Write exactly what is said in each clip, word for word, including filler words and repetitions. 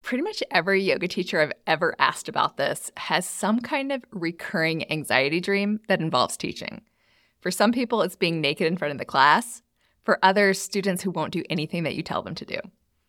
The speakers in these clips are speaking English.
Pretty much every yoga teacher I've ever asked about this has some kind of recurring anxiety dream that involves teaching. For some people, it's being naked in front of the class. For others, students who won't do anything that you tell them to do.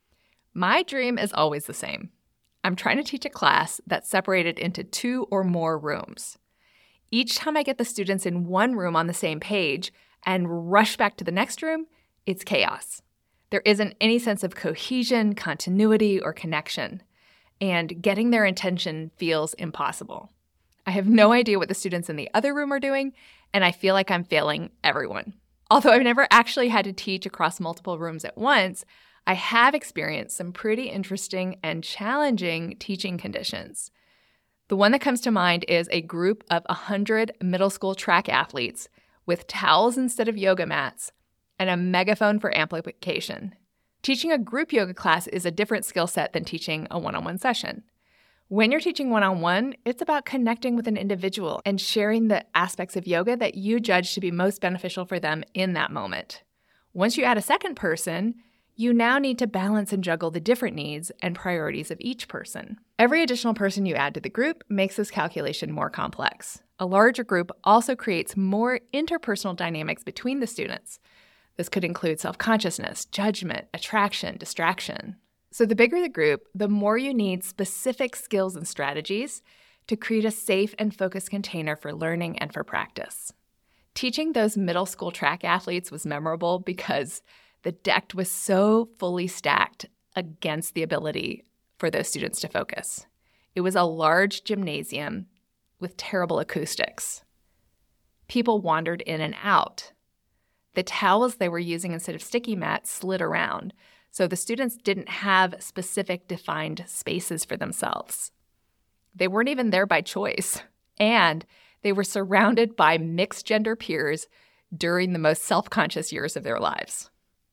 My dream is always the same. I'm trying to teach a class that's separated into two or more rooms. Each time I get the students in one room on the same page and rush back to the next room, it's chaos. There isn't any sense of cohesion, continuity, or connection, and getting their attention feels impossible. I have no idea what the students in the other room are doing, and I feel like I'm failing everyone. Although I've never actually had to teach across multiple rooms at once, I have experienced some pretty interesting and challenging teaching conditions. The one that comes to mind is a group of one hundred middle school track athletes with towels instead of yoga mats and a megaphone for amplification. Teaching a group yoga class is a different skill set than teaching a one-on-one session. When you're teaching one-on-one, it's about connecting with an individual and sharing the aspects of yoga that you judge to be most beneficial for them in that moment. Once you add a second person, you now need to balance and juggle the different needs and priorities of each person. Every additional person you add to the group makes this calculation more complex. A larger group also creates more interpersonal dynamics between the students. This could include self-consciousness, judgment, attraction, distraction. So the bigger the group, the more you need specific skills and strategies to create a safe and focused container for learning and for practice. Teaching those middle school track athletes was memorable because the deck was so fully stacked against the ability for those students to focus. It was a large gymnasium with terrible acoustics. People wandered in and out. The towels they were using instead of sticky mats slid around, so the students didn't have specific defined spaces for themselves. They weren't even there by choice, and they were surrounded by mixed-gender peers during the most self-conscious years of their lives.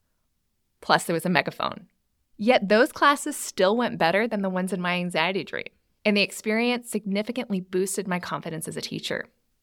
Plus, there was a megaphone. Yet those classes still went better than the ones in my anxiety dream, and the experience significantly boosted my confidence as a teacher.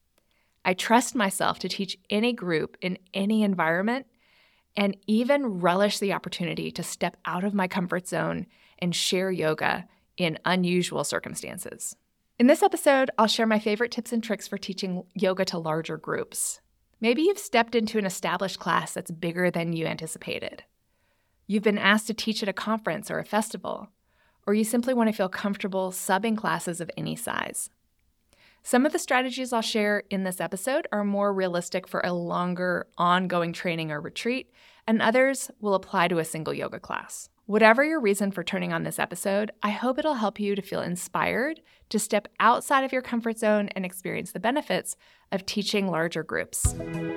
I trust myself to teach any group in any environment and even relish the opportunity to step out of my comfort zone and share yoga in unusual circumstances. In this episode, I'll share my favorite tips and tricks for teaching yoga to larger groups. Maybe you've stepped into an established class that's bigger than you anticipated. You've been asked to teach at a conference or a festival, or you simply want to feel comfortable subbing classes of any size. Some of the strategies I'll share in this episode are more realistic for a longer, ongoing training or retreat, and others will apply to a single yoga class. Whatever your reason for turning on this episode, I hope it'll help you to feel inspired to step outside of your comfort zone and experience the benefits of teaching larger groups.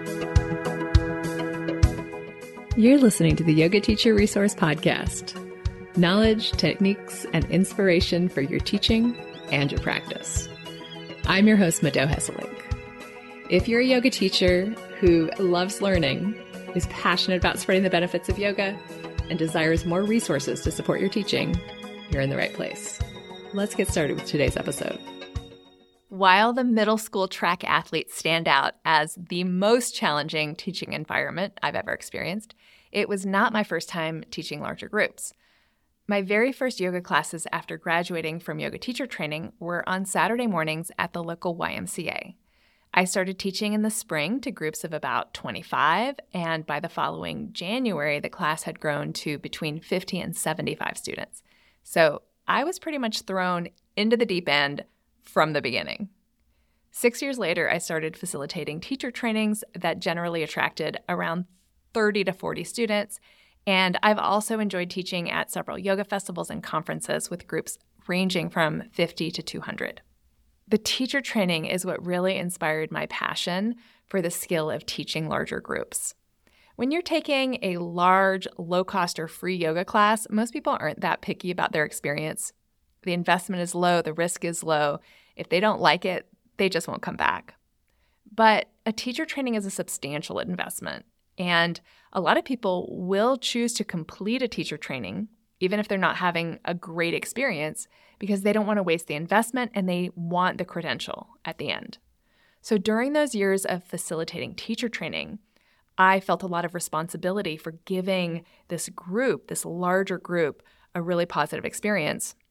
You're listening to the Yoga Teacher Resource Podcast. Knowledge, techniques, and inspiration for your teaching and your practice. I'm your host, Mado Hesselink. If you're a yoga teacher who loves learning, is passionate about spreading the benefits of yoga, and desires more resources to support your teaching, you're in the right place. Let's get started with today's episode. While the middle school track athletes stand out as the most challenging teaching environment I've ever experienced, it was not my first time teaching larger groups. My very first yoga classes after graduating from yoga teacher training were on Saturday mornings at the local Y M C A. I started teaching in the spring to groups of about twenty-five, and by the following January, the class had grown to between fifty and seventy-five students. So I was pretty much thrown into the deep end from the beginning. Six years later, I started facilitating teacher trainings that generally attracted around thirty to forty students, and I've also enjoyed teaching at several yoga festivals and conferences with groups ranging from fifty to two hundred. The teacher training is what really inspired my passion for the skill of teaching larger groups. When you're taking a large, low-cost or free yoga class, most people aren't that picky about their experience. The investment is low, the risk is low. If they don't like it, they just won't come back. But a teacher training is a substantial investment, and a lot of people will choose to complete a teacher training, even if they're not having a great experience, because they don't want to waste the investment and they want the credential at the end. So during those years of facilitating teacher training, I felt a lot of responsibility for giving this group, this larger group, a really positive experience.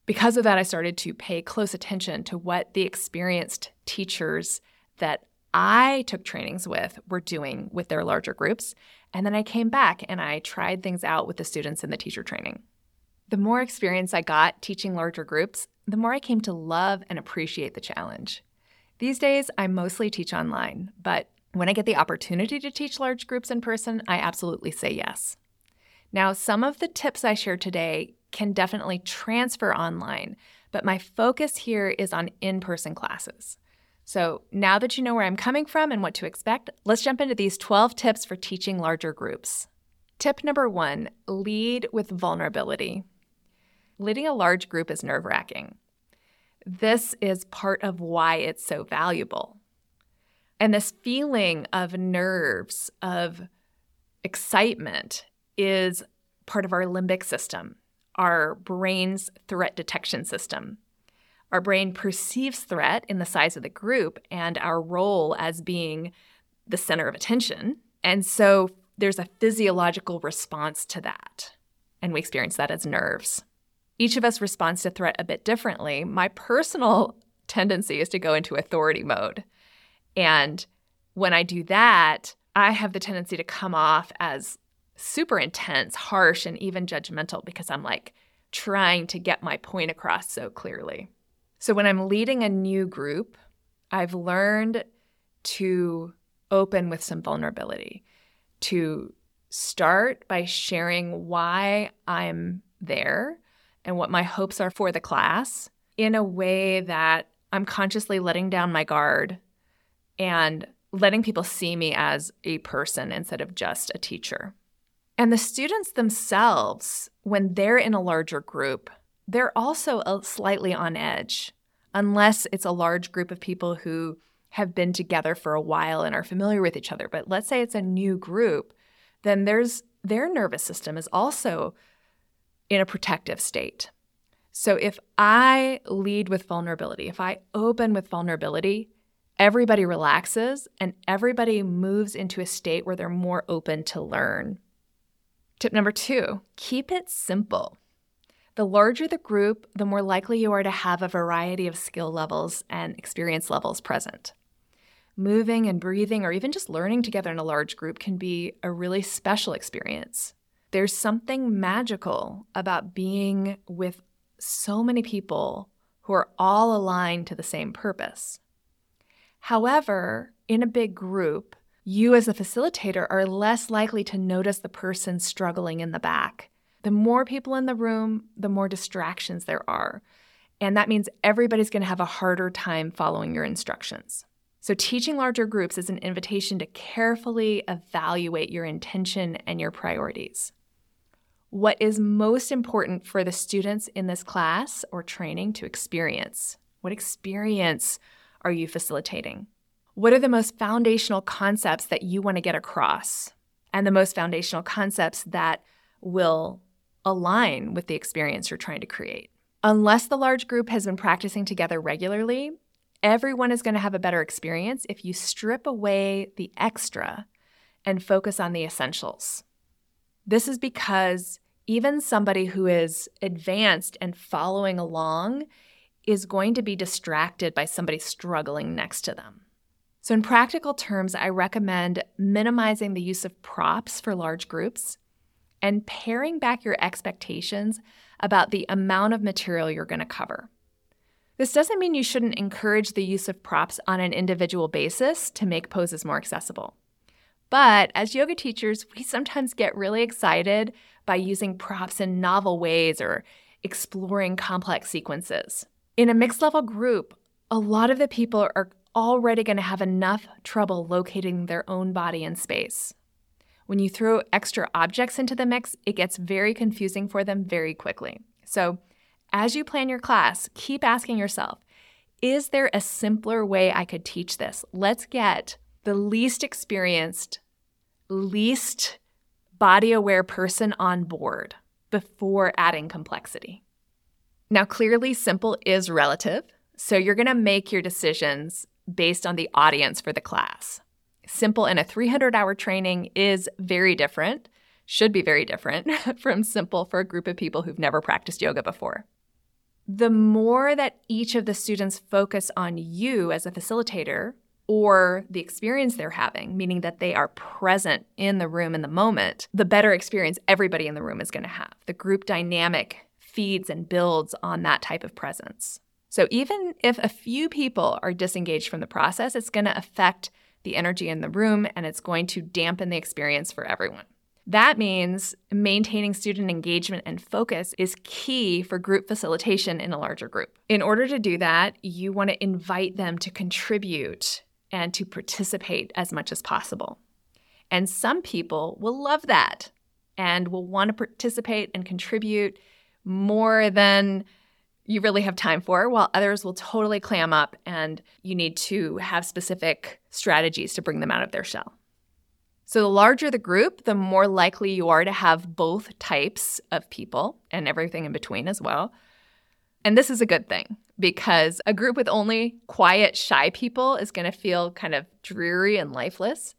Because of that, I started to pay close attention to what the experienced teachers that I took trainings with were doing with their larger groups. And then I came back and I tried things out with the students in the teacher training. The more experience I got teaching larger groups, the more I came to love and appreciate the challenge. These days, I mostly teach online, but when I get the opportunity to teach large groups in person, I absolutely say yes. Now, some of the tips I share today can definitely transfer online, but my focus here is on in-person classes. So now that you know where I'm coming from and what to expect, let's jump into these twelve tips for teaching larger groups. Tip number one, lead with vulnerability. Leading a large group is nerve-wracking. This is part of why it's so valuable. And this feeling of nerves, of excitement, is part of our limbic system, our brain's threat detection system. Our brain perceives threat in the size of the group and our role as being the center of attention. And so there's a physiological response to that, and we experience that as nerves. Each of us responds to threat a bit differently. My personal tendency is to go into authority mode. And when I do that, I have the tendency to come off as super intense, harsh, and even judgmental because I'm like trying to get my point across so clearly. So when I'm leading a new group, I've learned to open with some vulnerability, to start by sharing why I'm there and what my hopes are for the class in a way that I'm consciously letting down my guard and letting people see me as a person instead of just a teacher. And the students themselves, when they're in a larger group, they're also slightly on edge, unless it's a large group of people who have been together for a while and are familiar with each other. But let's say it's a new group, then there's their nervous system is also in a protective state. So if I lead with vulnerability, if I open with vulnerability, everybody relaxes and everybody moves into a state where they're more open to learn. Tip number two, keep it simple. The larger the group, the more likely you are to have a variety of skill levels and experience levels present. Moving and breathing or even just learning together in a large group can be a really special experience. There's something magical about being with so many people who are all aligned to the same purpose. However, in a big group, you as a facilitator are less likely to notice the person struggling in the back. The more people in the room, the more distractions there are. And that means everybody's going to have a harder time following your instructions. So teaching larger groups is an invitation to carefully evaluate your intention and your priorities. What is most important for the students in this class or training to experience? What experience are you facilitating? What are the most foundational concepts that you want to get across? And the most foundational concepts that will align with the experience you're trying to create. Unless the large group has been practicing together regularly, everyone is going to have a better experience if you strip away the extra and focus on the essentials. This is because even somebody who is advanced and following along is going to be distracted by somebody struggling next to them. So in practical terms, I recommend minimizing the use of props for large groups and paring back your expectations about the amount of material you're going to cover. This doesn't mean you shouldn't encourage the use of props on an individual basis to make poses more accessible. But as yoga teachers, we sometimes get really excited by using props in novel ways or exploring complex sequences. In a mixed-level group, a lot of the people are already going to have enough trouble locating their own body in space. When you throw extra objects into the mix, it gets very confusing for them very quickly. So as you plan your class, keep asking yourself, is there a simpler way I could teach this? Let's get the least experienced, least body-aware person on board before adding complexity. Now, clearly, simple is relative, so you're going to make your decisions based on the audience for the class. Simple in a three hundred hour training is very different, should be very different from simple for a group of people who've never practiced yoga before. The more that each of the students focus on you as a facilitator or the experience they're having, meaning that they are present in the room in the moment, the better experience everybody in the room is going to have. The group dynamic feeds and builds on that type of presence. So even if a few people are disengaged from the process, it's going to affect the energy in the room and it's going to dampen the experience for everyone. That means maintaining student engagement and focus is key for group facilitation in a larger group. In order to do that, you want to invite them to contribute and to participate as much as possible. And some people will love that and will want to participate and contribute more than you really have time for, while others will totally clam up and you need to have specific strategies to bring them out of their shell. So the larger the group, the more likely you are to have both types of people and everything in between as well. And this is a good thing because a group with only quiet, shy people is going to feel kind of dreary and lifeless.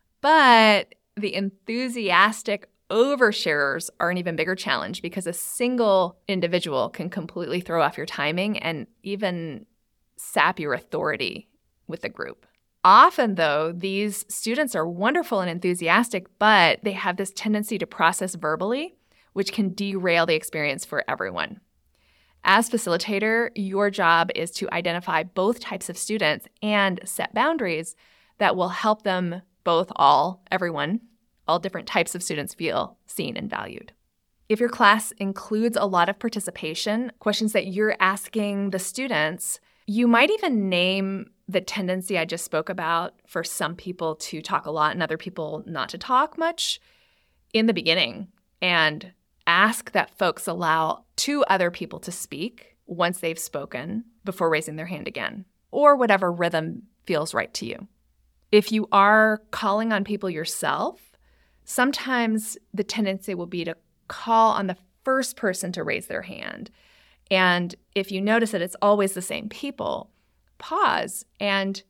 But the enthusiastic oversharers are an even bigger challenge because a single individual can completely throw off your timing and even sap your authority with the group. Often, though, these students are wonderful and enthusiastic, but they have this tendency to process verbally, which can derail the experience for everyone. As facilitator, your job is to identify both types of students and set boundaries that will help them both all, everyone, all different types of students feel seen and valued. If your class includes a lot of participation, questions that you're asking the students, you might even name the tendency I just spoke about for some people to talk a lot and other people not to talk much in the beginning, and ask that folks allow two other people to speak once they've spoken before raising their hand again, or whatever rhythm feels right to you. If you are calling on people yourself, sometimes the tendency will be to call on the first person to raise their hand. And if you notice that it's always the same people, pause and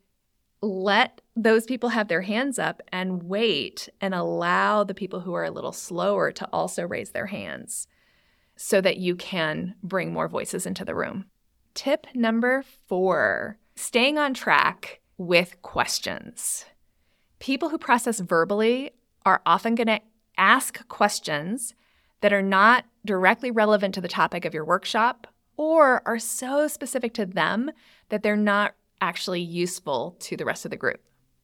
let those people have their hands up and wait and allow the people who are a little slower to also raise their hands so that you can bring more voices into the room. Tip number four, staying on track with questions. People who process verbally are often going to ask questions that are not directly relevant to the topic of your workshop or are so specific to them that they're not actually useful to the rest of the group.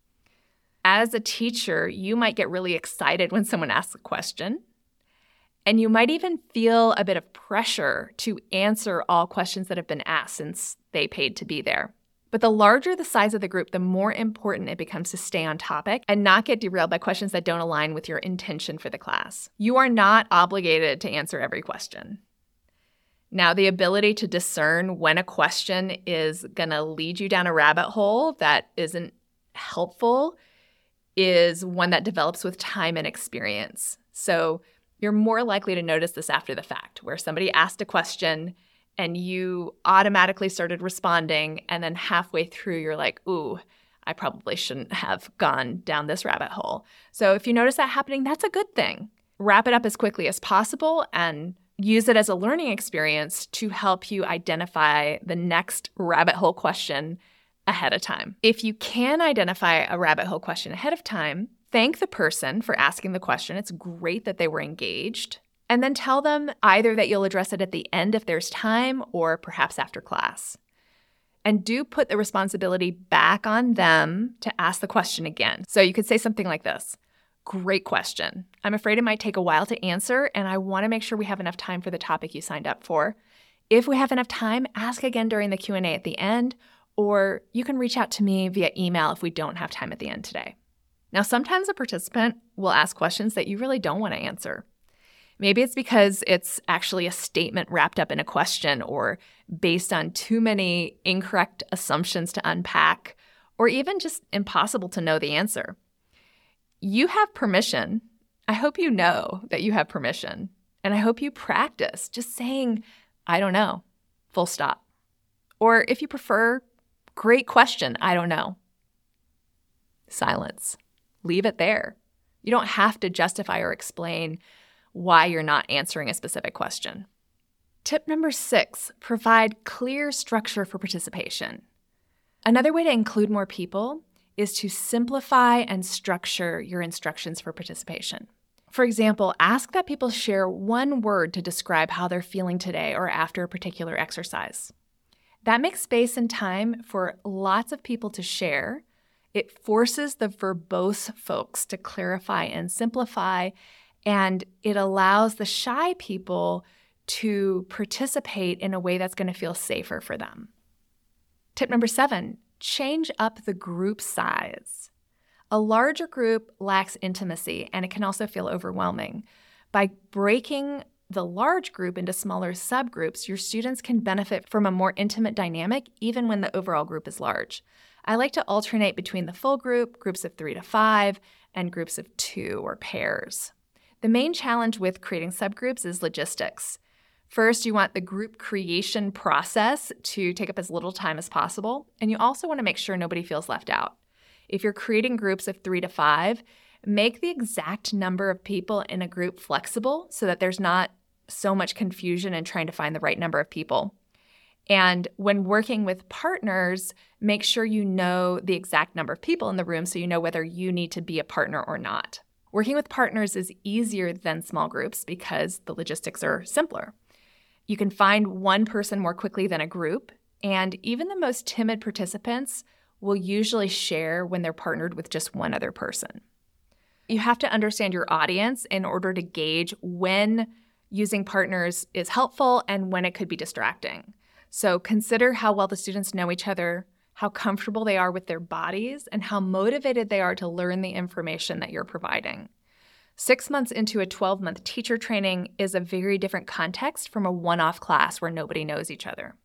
As a teacher, you might get really excited when someone asks a question, and you might even feel a bit of pressure to answer all questions that have been asked since they paid to be there. But the larger the size of the group, the more important it becomes to stay on topic and not get derailed by questions that don't align with your intention for the class. You are not obligated to answer every question. Now, the ability to discern when a question is going to lead you down a rabbit hole that isn't helpful is one that develops with time and experience. So you're more likely to notice this after the fact, where somebody asked a question and you automatically started responding, and then halfway through you're like, ooh, I probably shouldn't have gone down this rabbit hole. So if you notice that happening, that's a good thing. Wrap it up as quickly as possible and use it as a learning experience to help you identify the next rabbit hole question ahead of time. If you can identify a rabbit hole question ahead of time, thank the person for asking the question. It's great that they were engaged. And then tell them either that you'll address it at the end if there's time or perhaps after class. And do put the responsibility back on them to ask the question again. So you could say something like this. Great question. I'm afraid it might take a while to answer, and I want to make sure we have enough time for the topic you signed up for. If we have enough time, ask again during the Q and A at the end, or you can reach out to me via email if we don't have time at the end today. Now, sometimes a participant will ask questions that you really don't want to answer. Maybe it's because it's actually a statement wrapped up in a question or based on too many incorrect assumptions to unpack, or even just impossible to know the answer. You have permission. I hope you know that you have permission, and I hope you practice just saying, I don't know, full stop. Or if you prefer, great question, I don't know. Silence. Leave it there. You don't have to justify or explain why you're not answering a specific question. Tip number six, provide clear structure for participation. Another way to include more people is to simplify and structure your instructions for participation. For example, ask that people share one word to describe how they're feeling today or after a particular exercise. That makes space and time for lots of people to share. It forces the verbose folks to clarify and simplify, and it allows the shy people to participate in a way that's going to feel safer for them. Tip number seven, change up the group size. A larger group lacks intimacy, and it can also feel overwhelming. By breaking the large group into smaller subgroups, your students can benefit from a more intimate dynamic even when the overall group is large. I like to alternate between the full group, groups of three to five, and groups of two or pairs. The main challenge with creating subgroups is logistics. First, you want the group creation process to take up as little time as possible, and you also want to make sure nobody feels left out. If you're creating groups of three to five, make the exact number of people in a group flexible so that there's not so much confusion in trying to find the right number of people. And when working with partners, make sure you know the exact number of people in the room so you know whether you need to be a partner or not. Working with partners is easier than small groups because the logistics are simpler. You can find one person more quickly than a group, and even the most timid participants will usually share when they're partnered with just one other person. You have to understand your audience in order to gauge when using partners is helpful and when it could be distracting. So consider how well the students know each other, how comfortable they are with their bodies, and how motivated they are to learn the information that you're providing. Six months into a twelve-month teacher training is a very different context from a one-off class where nobody knows each other.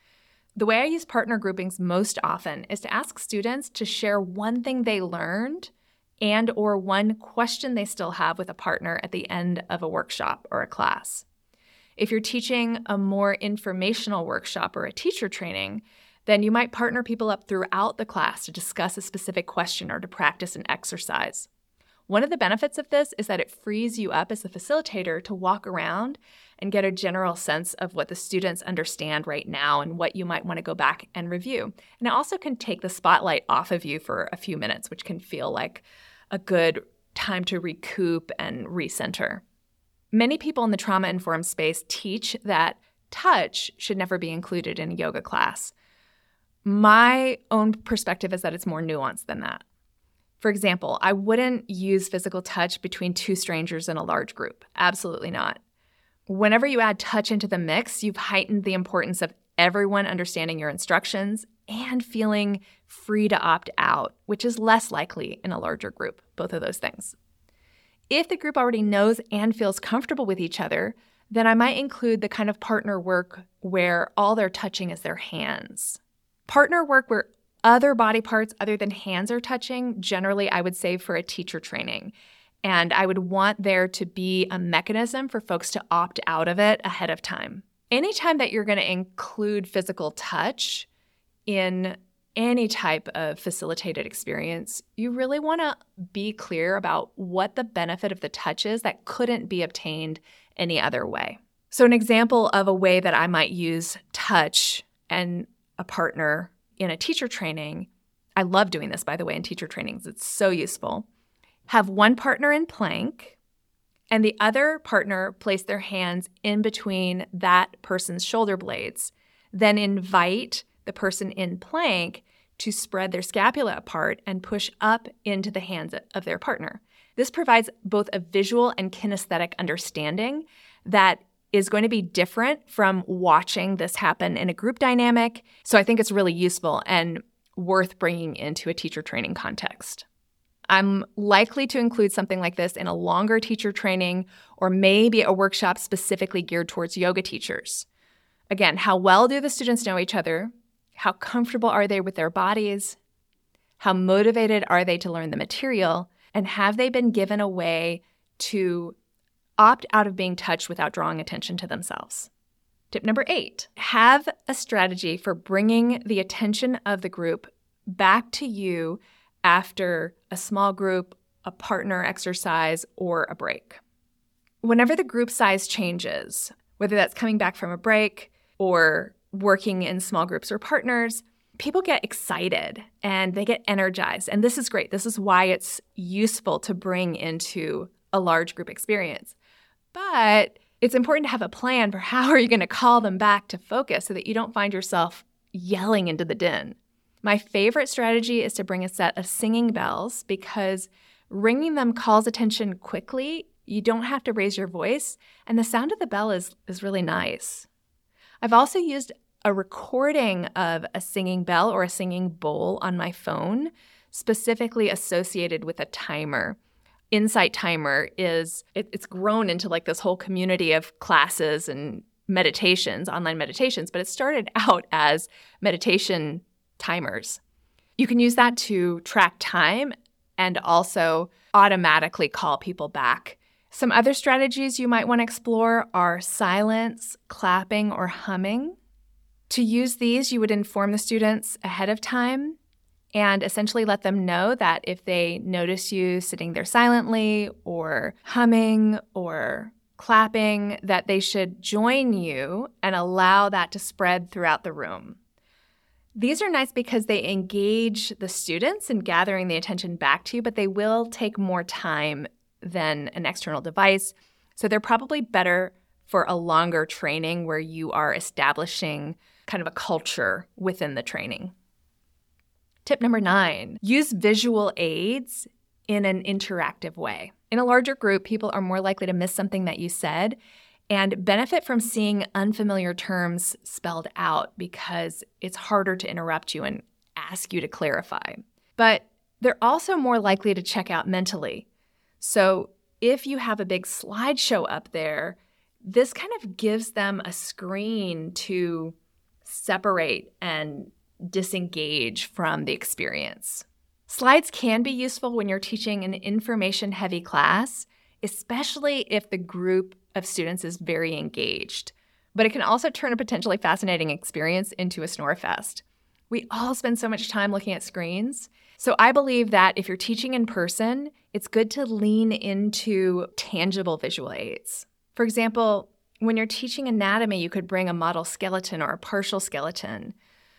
The way I use partner groupings most often is to ask students to share one thing they learned and or one question they still have with a partner at the end of a workshop or a class. If you're teaching a more informational workshop or a teacher training, then you might partner people up throughout the class to discuss a specific question or to practice an exercise. One of the benefits of this is that it frees you up as the facilitator to walk around and get a general sense of what the students understand right now and what you might want to go back and review. And it also can take the spotlight off of you for a few minutes, which can feel like a good time to recoup and recenter. Many people in the trauma-informed space teach that touch should never be included in a yoga class. My own perspective is that it's more nuanced than that. For example, I wouldn't use physical touch between two strangers in a large group. Absolutely not. Whenever you add touch into the mix, you've heightened the importance of everyone understanding your instructions and feeling free to opt out, which is less likely in a larger group, both of those things. If the group already knows and feels comfortable with each other, then I might include the kind of partner work where all they're touching is their hands. Partner work where other body parts other than hands are touching, generally I would save for a teacher training. And I would want there to be a mechanism for folks to opt out of it ahead of time. Anytime that you're going to include physical touch in any type of facilitated experience, you really want to be clear about what the benefit of the touch is that couldn't be obtained any other way. So an example of a way that I might use touch and a partner in a teacher training, I love doing this, by the way, in teacher trainings. It's so useful. Have one partner in plank and the other partner place their hands in between that person's shoulder blades. Then invite the person in plank to spread their scapula apart and push up into the hands of their partner. This provides both a visual and kinesthetic understanding that is going to be different from watching this happen in a group dynamic. So I think it's really useful and worth bringing into a teacher training context. I'm likely to include something like this in a longer teacher training or maybe a workshop specifically geared towards yoga teachers. Again, how well do the students know each other? How comfortable are they with their bodies? How motivated are they to learn the material? And have they been given a way to opt out of being touched without drawing attention to themselves? Tip number eight, have a strategy for bringing the attention of the group back to you after a small group, a partner exercise, or a break. Whenever the group size changes, whether that's coming back from a break or working in small groups or partners, people get excited and they get energized. And this is great. This is why it's useful to bring into a large group experience. But it's important to have a plan for how are you going to call them back to focus so that you don't find yourself yelling into the din. My favorite strategy is to bring a set of singing bells because ringing them calls attention quickly. You don't have to raise your voice, and the sound of the bell is, is really nice. I've also used a recording of a singing bell or a singing bowl on my phone, specifically associated with a timer. Insight Timer is, it, it's grown into like this whole community of classes and meditations, online meditations, but it started out as meditation timers. You can use that to track time and also automatically call people back. Some other strategies you might want to explore are silence, clapping, or humming. To use these, you would inform the students ahead of time and essentially let them know that if they notice you sitting there silently or humming or clapping, that they should join you and allow that to spread throughout the room. These are nice because they engage the students in gathering the attention back to you, but they will take more time than an external device. So they're probably better for a longer training where you are establishing kind of a culture within the training. Tip number nine, use visual aids in an interactive way. In a larger group, people are more likely to miss something that you said and benefit from seeing unfamiliar terms spelled out because it's harder to interrupt you and ask you to clarify. But they're also more likely to check out mentally. So if you have a big slideshow up there, this kind of gives them a screen to separate and disengage from the experience. Slides can be useful when you're teaching an information-heavy class, especially if the group of students is very engaged. But it can also turn a potentially fascinating experience into a snore fest. We all spend so much time looking at screens. So I believe that if you're teaching in person, it's good to lean into tangible visual aids. For example, when you're teaching anatomy, you could bring a model skeleton or a partial skeleton.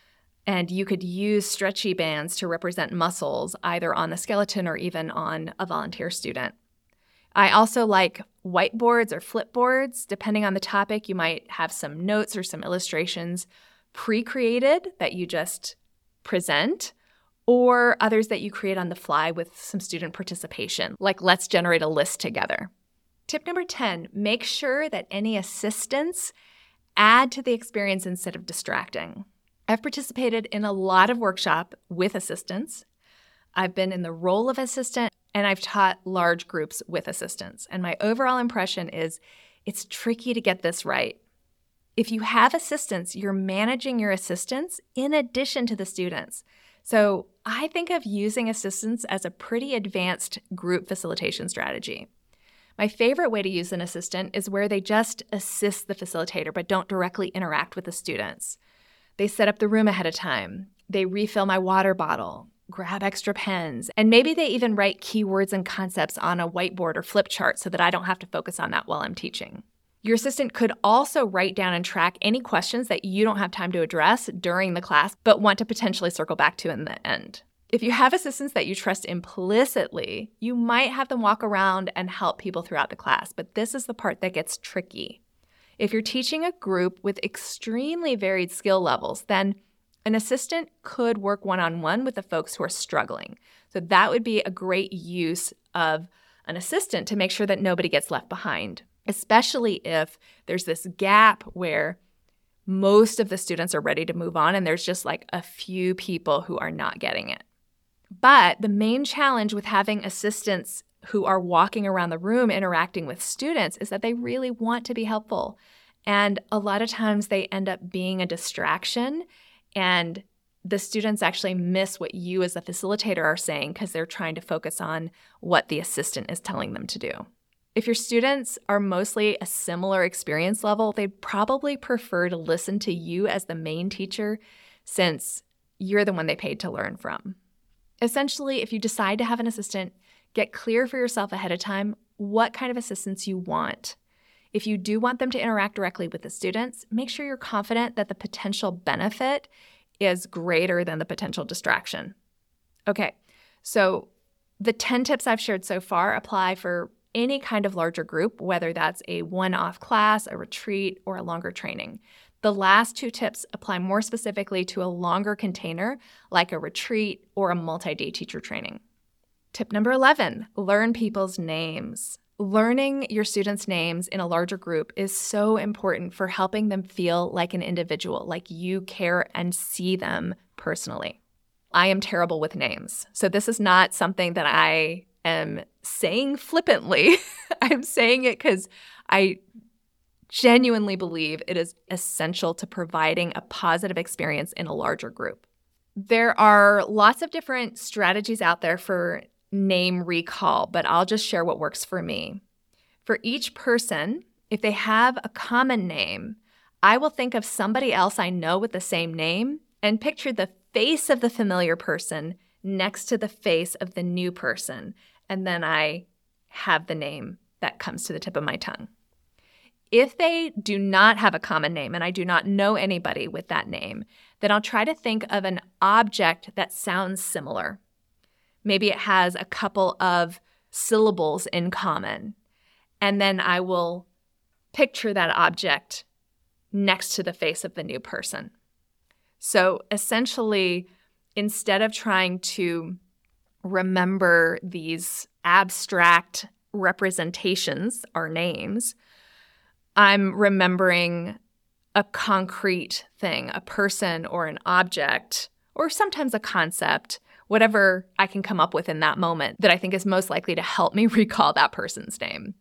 And you could use stretchy bands to represent muscles either on the skeleton or even on a volunteer student. I also like whiteboards or flipboards. Depending on the topic, you might have some notes or some illustrations pre-created that you just present, or others that you create on the fly with some student participation, like let's generate a list together. Tip number ten, make sure that any assistants add to the experience instead of distracting. I've participated in a lot of workshop with assistants. I've been in the role of assistant, and I've taught large groups with assistants. And my overall impression is it's tricky to get this right. If you have assistants, you're managing your assistants in addition to the students. So I think of using assistants as a pretty advanced group facilitation strategy. My favorite way to use an assistant is where they just assist the facilitator but don't directly interact with the students. They set up the room ahead of time. They refill my water bottle, grab extra pens, and maybe they even write keywords and concepts on a whiteboard or flip chart so that I don't have to focus on that while I'm teaching. Your assistant could also write down and track any questions that you don't have time to address during the class but want to potentially circle back to in the end. If you have assistants that you trust implicitly, you might have them walk around and help people throughout the class, but this is the part that gets tricky. If you're teaching a group with extremely varied skill levels, then an assistant could work one-on-one with the folks who are struggling. So that would be a great use of an assistant to make sure that nobody gets left behind, especially if there's this gap where most of the students are ready to move on and there's just like a few people who are not getting it. But the main challenge with having assistants who are walking around the room interacting with students is that they really want to be helpful. And a lot of times they end up being a distraction, and the students actually miss what you as the facilitator are saying because they're trying to focus on what the assistant is telling them to do. If your students are mostly a similar experience level, they'd probably prefer to listen to you as the main teacher since you're the one they paid to learn from. Essentially, if you decide to have an assistant, get clear for yourself ahead of time what kind of assistance you want. If you do want them to interact directly with the students, make sure you're confident that the potential benefit is greater than the potential distraction. Okay, so the ten tips I've shared so far apply for any kind of larger group, whether that's a one-off class, a retreat, or a longer training. The last two tips apply more specifically to a longer container, like a retreat or a multi-day teacher training. Tip number eleven, learn people's names. Learning your students' names in a larger group is so important for helping them feel like an individual, like you care and see them personally. I am terrible with names, so this is not something that I am saying flippantly. I'm saying it because I genuinely believe it is essential to providing a positive experience in a larger group. There are lots of different strategies out there for name recall, but I'll just share what works for me. For each person, if they have a common name, I will think of somebody else I know with the same name and picture the face of the familiar person next to the face of the new person, and then I have the name that comes to the tip of my tongue. If they do not have a common name and I do not know anybody with that name, then I'll try to think of an object that sounds similar. Maybe it has a couple of syllables in common, and then I will picture that object next to the face of the new person. So essentially, instead of trying to remember these abstract representations, our names, I'm remembering a concrete thing, a person or an object, or sometimes a concept, whatever I can come up with in that moment that I think is most likely to help me recall that person's name.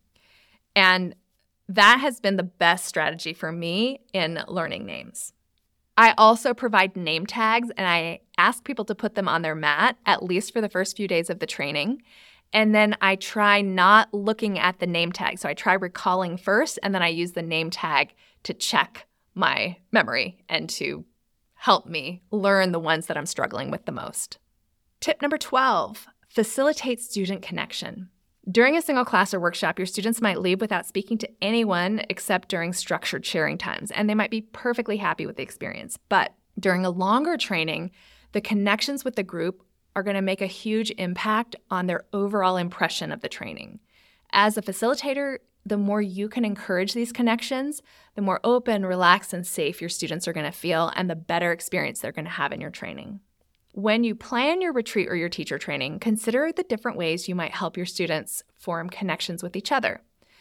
And that has been the best strategy for me in learning names. I also provide name tags, and I ask people to put them on their mat, at least for the first few days of the training. And then I try not looking at the name tag. So I try recalling first, and then I use the name tag to check my memory and to help me learn the ones that I'm struggling with the most. Tip number twelve, facilitate student connection. During a single class or workshop, your students might leave without speaking to anyone except during structured sharing times, and they might be perfectly happy with the experience. But during a longer training, the connections with the group are going to make a huge impact on their overall impression of the training. As a facilitator, the more you can encourage these connections, the more open, relaxed, and safe your students are going to feel, and the better experience they're going to have in your training. When you plan your retreat or your teacher training, consider the different ways you might help your students form connections with each other.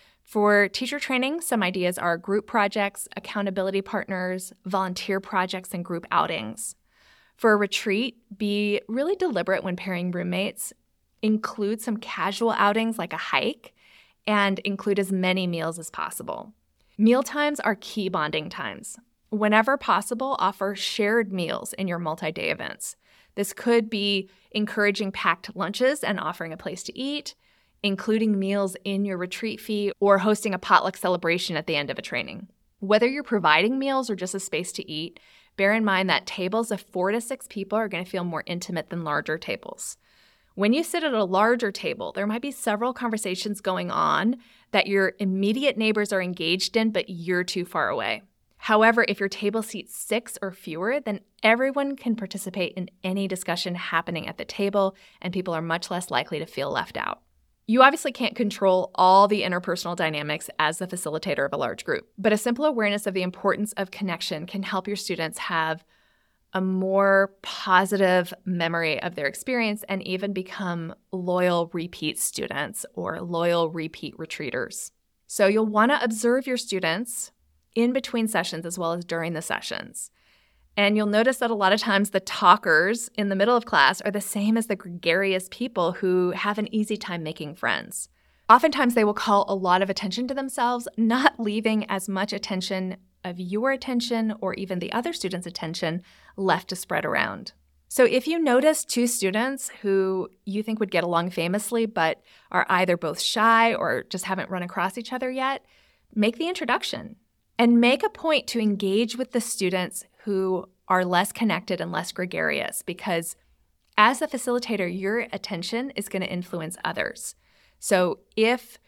For teacher training, some ideas are group projects, accountability partners, volunteer projects, and group outings. For a retreat, be really deliberate when pairing roommates. Include some casual outings like a hike, and include as many meals as possible. Meal times are key bonding times. Whenever possible, offer shared meals in your multi-day events. This could be encouraging packed lunches and offering a place to eat, including meals in your retreat fee, or hosting a potluck celebration at the end of a training. Whether you're providing meals or just a space to eat, bear in mind that tables of four to six people are going to feel more intimate than larger tables. When you sit at a larger table, there might be several conversations going on that your immediate neighbors are engaged in, but you're too far away. However, if your table seats six or fewer, then everyone can participate in any discussion happening at the table, and people are much less likely to feel left out. You obviously can't control all the interpersonal dynamics as the facilitator of a large group, but a simple awareness of the importance of connection can help your students have a more positive memory of their experience and even become loyal repeat students or loyal repeat retreaters. So you'll want to observe your students in between sessions as well as during the sessions. And you'll notice that a lot of times the talkers in the middle of class are the same as the gregarious people who have an easy time making friends. Oftentimes they will call a lot of attention to themselves, not leaving as much attention of your attention or even the other students' attention left to spread around. So if you notice two students who you think would get along famously but are either both shy or just haven't run across each other yet, make the introduction. And make a point to engage with the students who are less connected and less gregarious, because as a facilitator, your attention is going to influence others. So if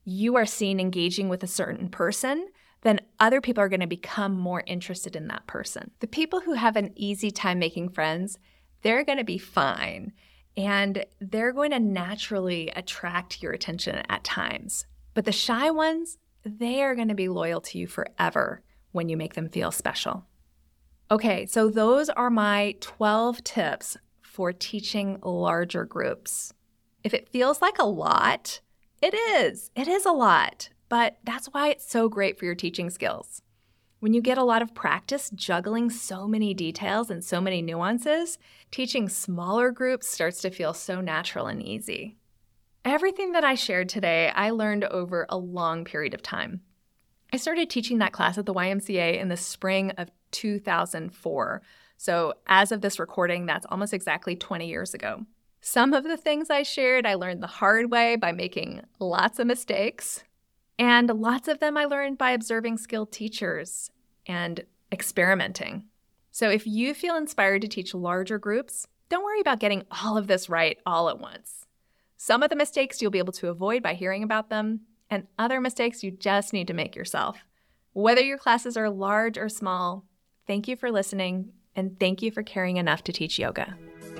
you are seen engaging with a certain person, then other people are going to become more interested in that person. The people who have an easy time making friends, they're going to be fine, and they're going to naturally attract your attention at times. But the shy ones, they are going to be loyal to you forever when you make them feel special. Okay, so those are my twelve tips for teaching larger groups. If it feels like a lot, it is. It is a lot, but that's why it's so great for your teaching skills. When you get a lot of practice juggling so many details and so many nuances, teaching smaller groups starts to feel so natural and easy. Everything that I shared today, I learned over a long period of time. I started teaching that class at the Y M C A in the spring of two thousand four. So as of this recording, that's almost exactly twenty years ago. Some of the things I shared, I learned the hard way by making lots of mistakes. And lots of them I learned by observing skilled teachers and experimenting. So if you feel inspired to teach larger groups, don't worry about getting all of this right all at once. Some of the mistakes you'll be able to avoid by hearing about them, and other mistakes you just need to make yourself. Whether your classes are large or small, thank you for listening, and thank you for caring enough to teach yoga.